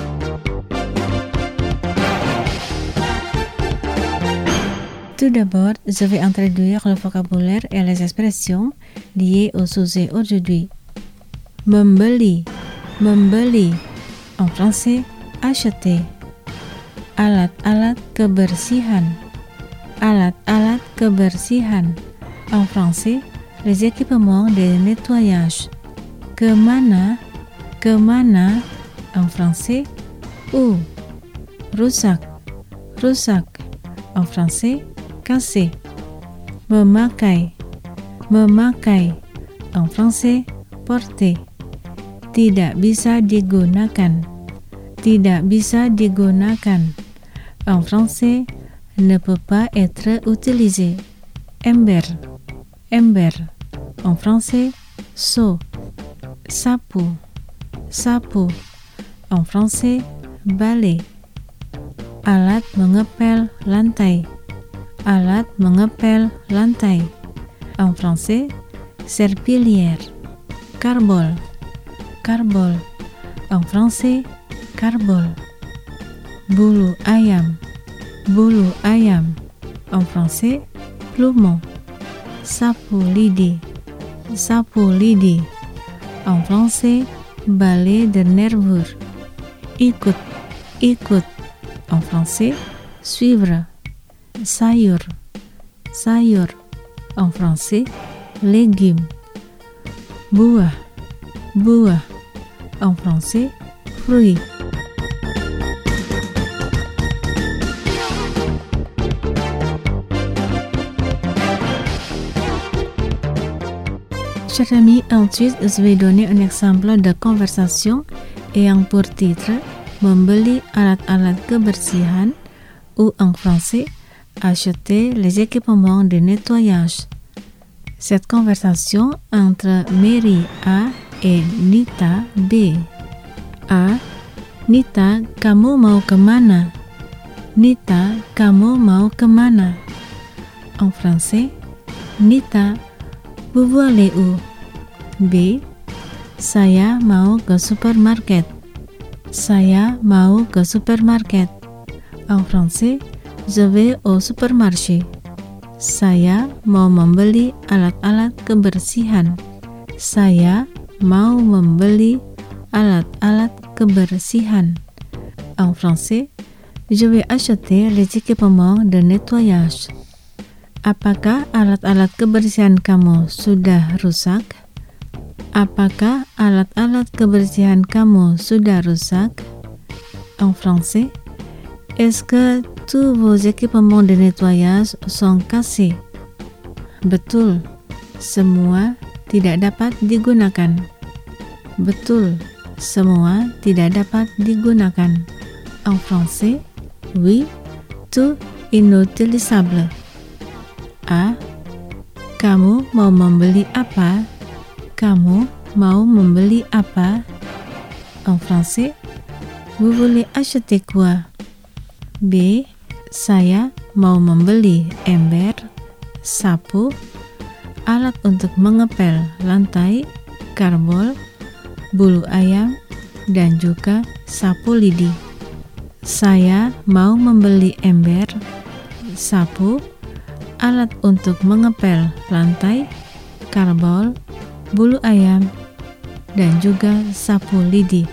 Tout d'abord, je vais introduire le vocabulaire et les expressions liées au sujet aujourd'hui. Membeli, membeli, en français, acheter. Alat-alat kebersihan, alat-alat kebersihan, en français, les équipements de nettoyage. Kemana, kemana, en français, où. Rusak, rusak, en français, cassé. Memakai, memakai, en français, porter. Tidak bisa digunakan, tidak bisa digunakan, en français, ne peut pas être utilisé. Ember, ember, en français, seau. Sapu, sapu, en français, balai. Alat mengepel lantai, alat mengepel lantai, en français, serpillière. Carbol, carbol, en français, carbol. Bulu ayam, bulu ayam, en français, plumeau. Sapu lidi, sapu lidi, en français, balai de nervure. Ikut, ikut, en français, suivre. Sayur, sayur, en français, légumes. Buah, buah, en français, fruits. Chers amis, ensuite, je vais donner un exemple de conversation ayant pour titre membeli alat-alat kebersihan ou en français, acheter les équipements de nettoyage. Cette conversation entre Mary A et Nita B. A. Nita, kamu mau kemana? Nita, kamu mau kemana? En français, Nita, vous voulez où? B. Saya mau ke supermarket. Saya mau ke supermarket. En français, je vais au supermarché. Saya mau membeli alat-alat kebersihan. Saya mau membeli alat-alat kebersihan. En français, je vais acheter les équipements de nettoyage. Apakah alat-alat kebersihan kamu sudah rusak? Apakah alat-alat kebersihan kamu sudah rusak? En français, est-ce que tous vos équipements de nettoyage sont cassés? Betul, semua tidak dapat digunakan. Betul, semua tidak dapat digunakan. En français, oui, tout inutilisable. A. Kamu mau membeli apa? Kamu mau membeli apa? En français, vous voulez acheter quoi? B. Saya mau membeli ember, sapu, alat untuk mengepel lantai, karbol, bulu ayam, dan juga sapu lidi. Saya mau membeli ember, sapu, alat untuk mengepel lantai, karbol, bulu ayam, dan juga sapu lidi.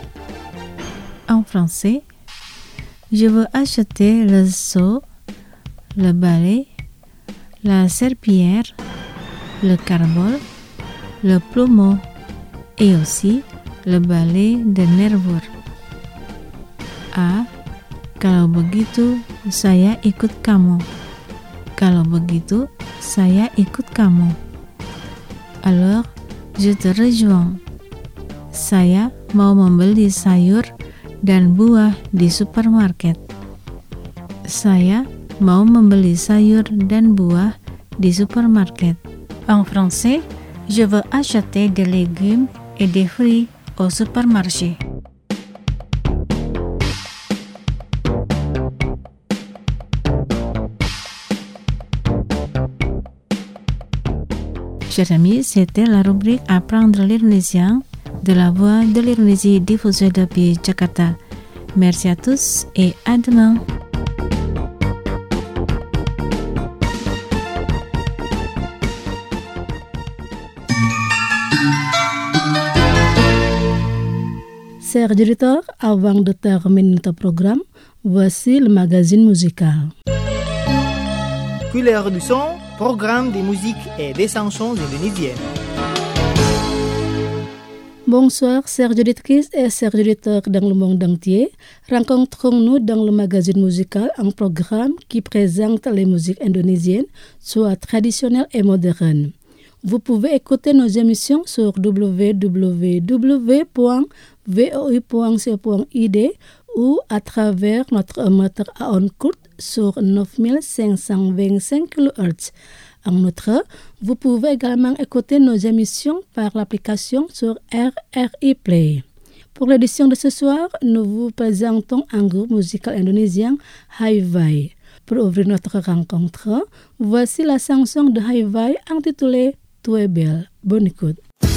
En français, je veux acheter le seau, le balai, la serpillière, le carbol, le plumeau et aussi le balai de nervure. A. Kalau begitu, saya ikut kamu. Kalau begitu, saya ikut kamu. Alors, je te rejoins. Saya mau membeli sayur dan buah di supermarket. Saya mau membeli sayur dan buah di supermarket. En français, je veux acheter des légumes et des fruits au supermarché. Chers amis, c'était la rubrique Apprendre l'Indonésien de la Voix de l'Indonésie diffusée depuis Jakarta. Merci à tous et à demain. Chers auditeurs, avant de terminer notre programme, voici le magazine musical. Couleur du son, programme de musique et des chansons indonésiennes. Bonsoir, chers auditrices et chers auditeurs dans le monde entier. Rencontrons-nous dans le magazine musical, un programme qui présente les musiques indonésiennes, soit traditionnelles et modernes. Vous pouvez écouter nos émissions sur w w w point v o i point c point i d ou à travers notre moteur à ondes courtes sur neuf mille cinq cent vingt-cinq kilohertz. En outre, vous pouvez également écouter nos émissions par l'application sur R R I Play. Pour l'édition de ce soir, nous vous présentons un groupe musical indonésien, Hi-Vai. Pour ouvrir notre rencontre, voici la chanson de Hi-Vai intitulée Tu Bel. Bonne écoute.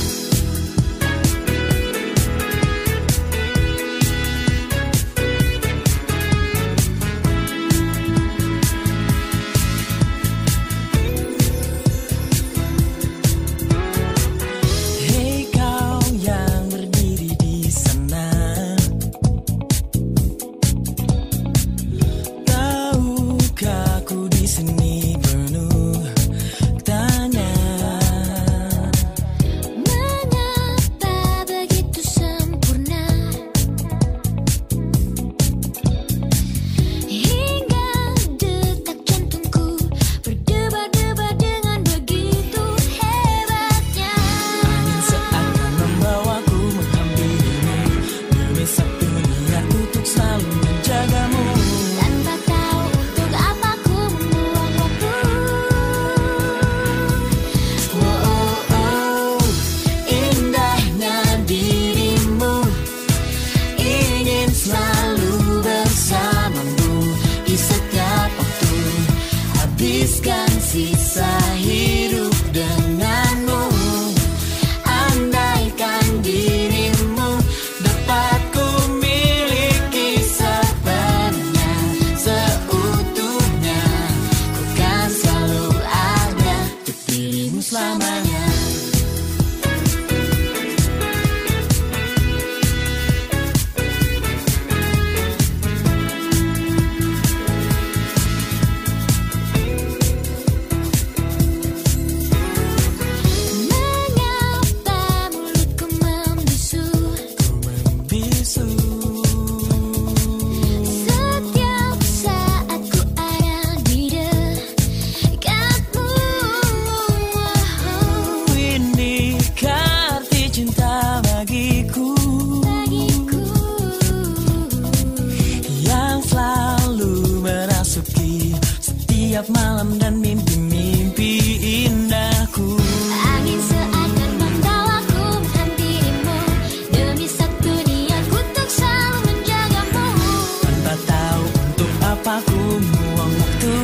setiap malam dan mimpi-mimpi indahku. Angin seakan membawaku menghampirimu, demi satu niatku untuk selalu menjagamu. Tanpa tahu untuk apa ku buang waktu.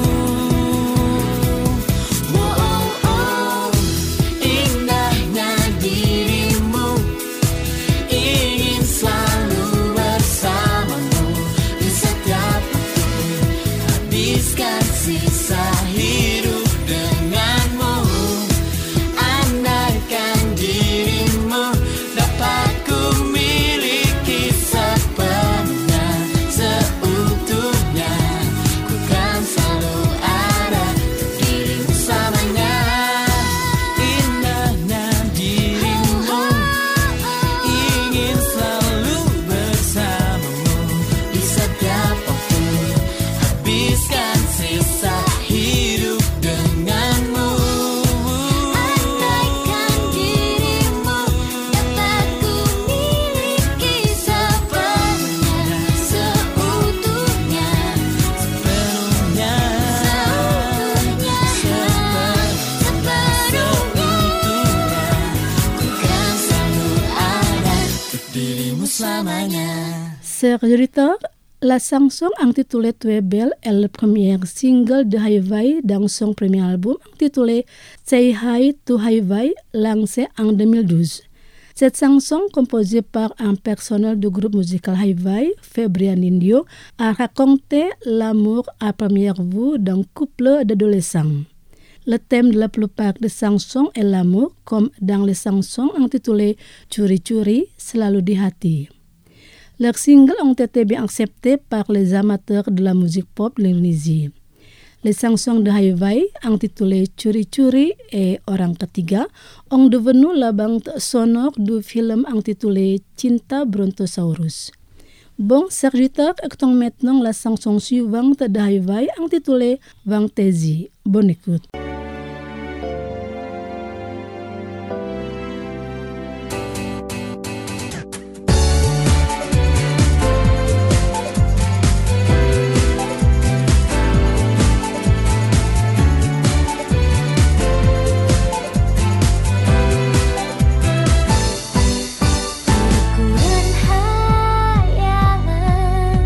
Oh, oh, oh, indahnya dirimu, ingin selalu bersamamu di setiap waktu, habiskan sisa selamanya. Serviteur, la chanson intitulée Tu es belle est le premier single de Haïvaï dans son premier album intitulé Say Hi to Haïvaï, lancé en deux mille douze. Cette chanson, composée par un personnel du groupe musical Haïvaï, Fabrian Indio, a raconté l'amour à première vue d'un couple d'adolescents. Le thème de la plupart des chansons est l'amour, comme dans les chansons intitulées Curi Curi, Selalu di Hati. Leurs singles ont été bien acceptés par les amateurs de la musique pop de l'Indonésie. Les chansons de Haïvaï, intitulées Curi Curi et Orang Ketiga, ont devenu la bande sonore du film intitulé Cinta Brontosaurus. Bon, serviteur, écoutons maintenant la chanson suivante de Haïvaï intitulée Vangtesi. Bonne écoute.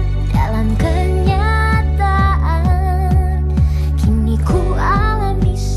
Dalam kenyataan, kini ku alami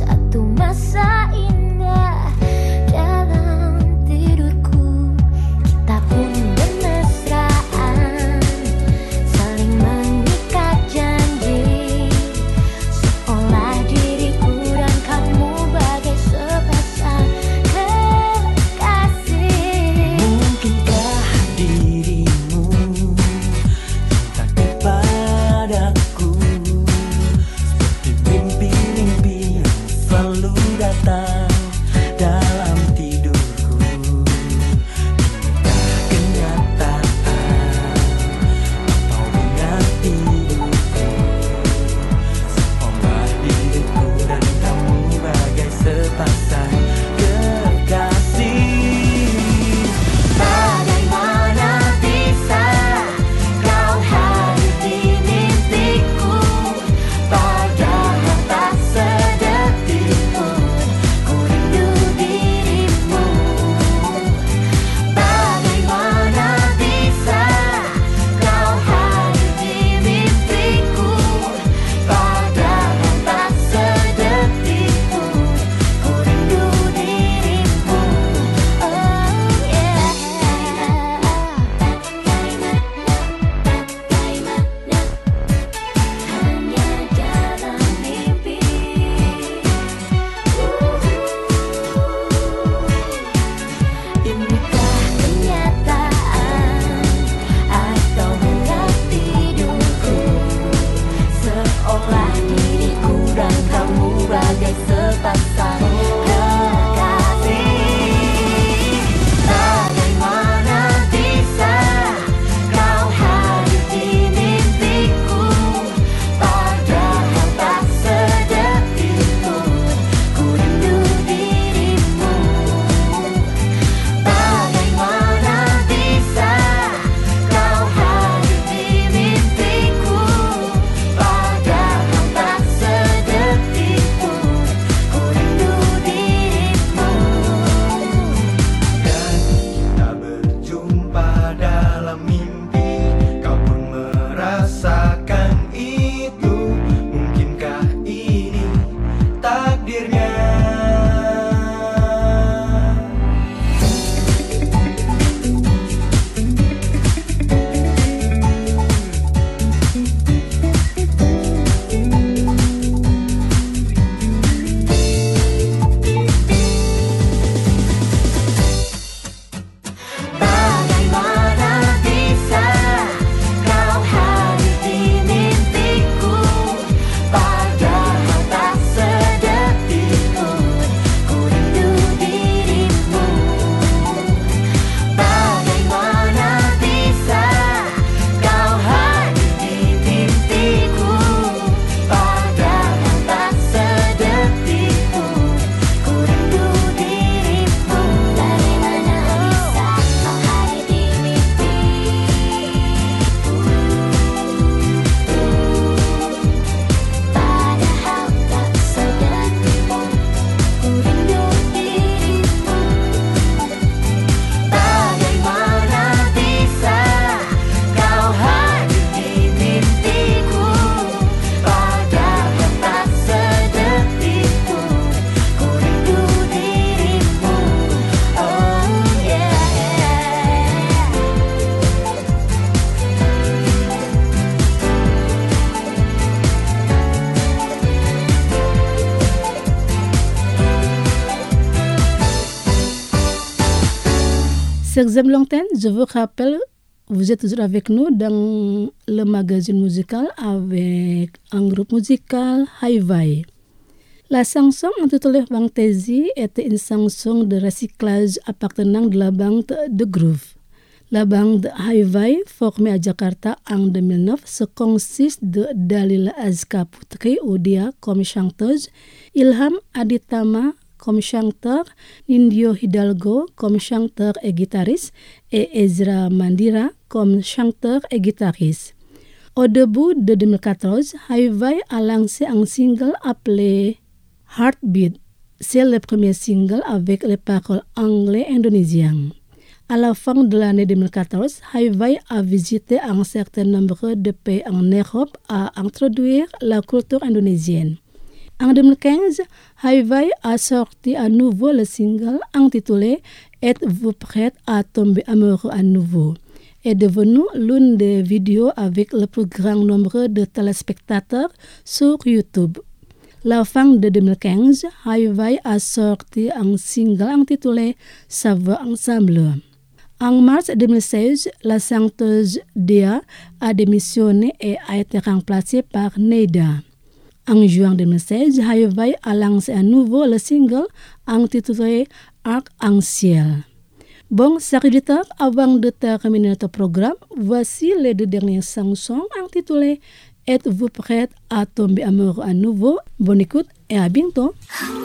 Chers amis lointains, je vous rappelle, vous êtes toujours avec nous dans le magazine musical avec un groupe musical Hi-Fi. La chanson intitulée Fantasy était une chanson de recyclage appartenant de la bande de Groove. La bande Hi-Fi, formée à Jakarta en deux mille neuf, se consiste de Dalila Azka Putri Udia comme chanteuse, Ilham Aditama comme chanteur, Indio Hidalgo comme chanteur et guitariste et Ezra Mandira comme chanteur et guitariste. Au début de deux mille quatorze, Hi-Fi a lancé un single appelé Heartbeat. C'est le premier single avec les paroles anglais indonésiennes. À la fin de l'année deux mille quatorze, Hi-Fi a visité un certain nombre de pays en Europe à introduire la culture indonésienne. En deux mille quinze, Hi-Fi a sorti à nouveau le single intitulé « Êtes-vous prête à tomber amoureux à nouveau ?» est devenu l'une des vidéos avec le plus grand nombre de téléspectateurs sur YouTube. La fin de deux mille quinze, Hi-Fi a sorti un single intitulé « Ça va ensemble ». En mars deux mille seize, la chanteuse Dea a démissionné et a été remplacée par Neida. En juin deux mille seize, Hi-Fi a lancé à nouveau le single intitulé Arc-en-Ciel. Bon, chers auditeurs, avant de terminer notre programme, voici les deux dernières chansons intitulées Êtes-vous prête à tomber amoureux à nouveau? Bonne écoute et à bientôt.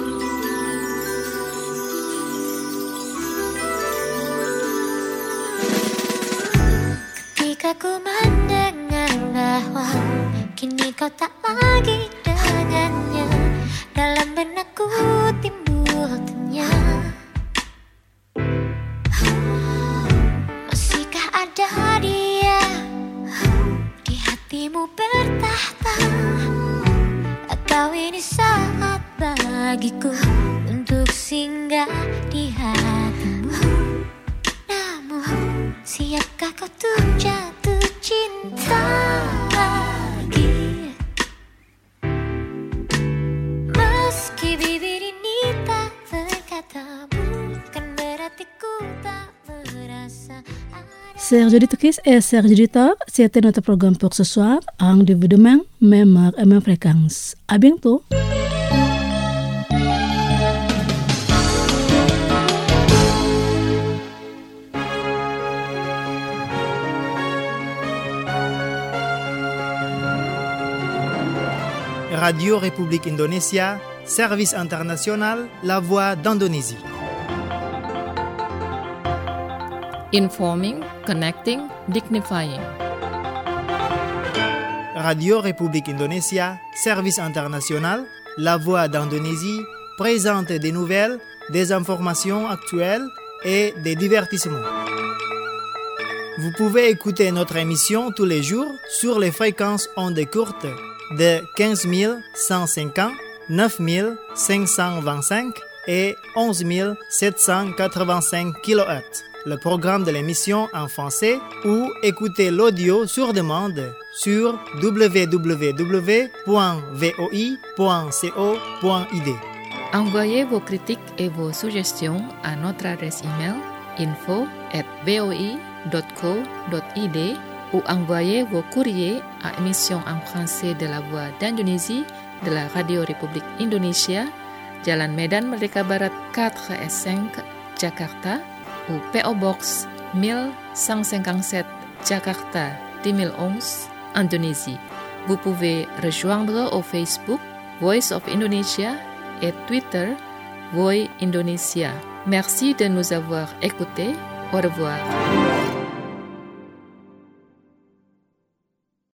Ketika ku mendengar bahwa kini kau tak lagi dengannya, dalam benakku timbul tanya, masihkah ada dia di hatimu bertahta, atau ini saat bagiku untuk singgah di hatimu? Namun siapkah kau tuh jatuh cinta lagi? Meski bibir ini tak berkata, bukan berarti ku tak merasa. Chers auditrices et chers auditeurs, c'était notre programme pour ce soir. Rendez-vous demain, même heure et même fréquence. À bientôt. Radio République Indonésia, service international, la voix d'Indonésie. Informing, connecting, dignifying. Radio République Indonésia, service international, la voix d'Indonésie, présente des nouvelles, des informations actuelles et des divertissements. Vous pouvez écouter notre émission tous les jours sur les fréquences ondes courtes de quinze mille cent cinquante, neuf mille cinq cent vingt-cinq et onze mille sept cent quatre-vingt-cinq kilohertz. Le programme de l'émission en français ou écoutez l'audio sur demande sur w w w point v o i point co point i d. Envoyez vos critiques et vos suggestions à notre adresse email info at v o i dot co dot i d ou envoyez vos courriers à émission en français de la Voix d'Indonésie de la Radio République Indonésia, Jalan Medan Merdeka Barat quatre et cinq, Jakarta, ou P O Box mille cent cinquante-sept, Jakarta deux mille onze, Indonésie. Vous pouvez rejoindre au Facebook Voice of Indonesia et Twitter Voice Indonesia. Merci de nous avoir écoutés. Au revoir.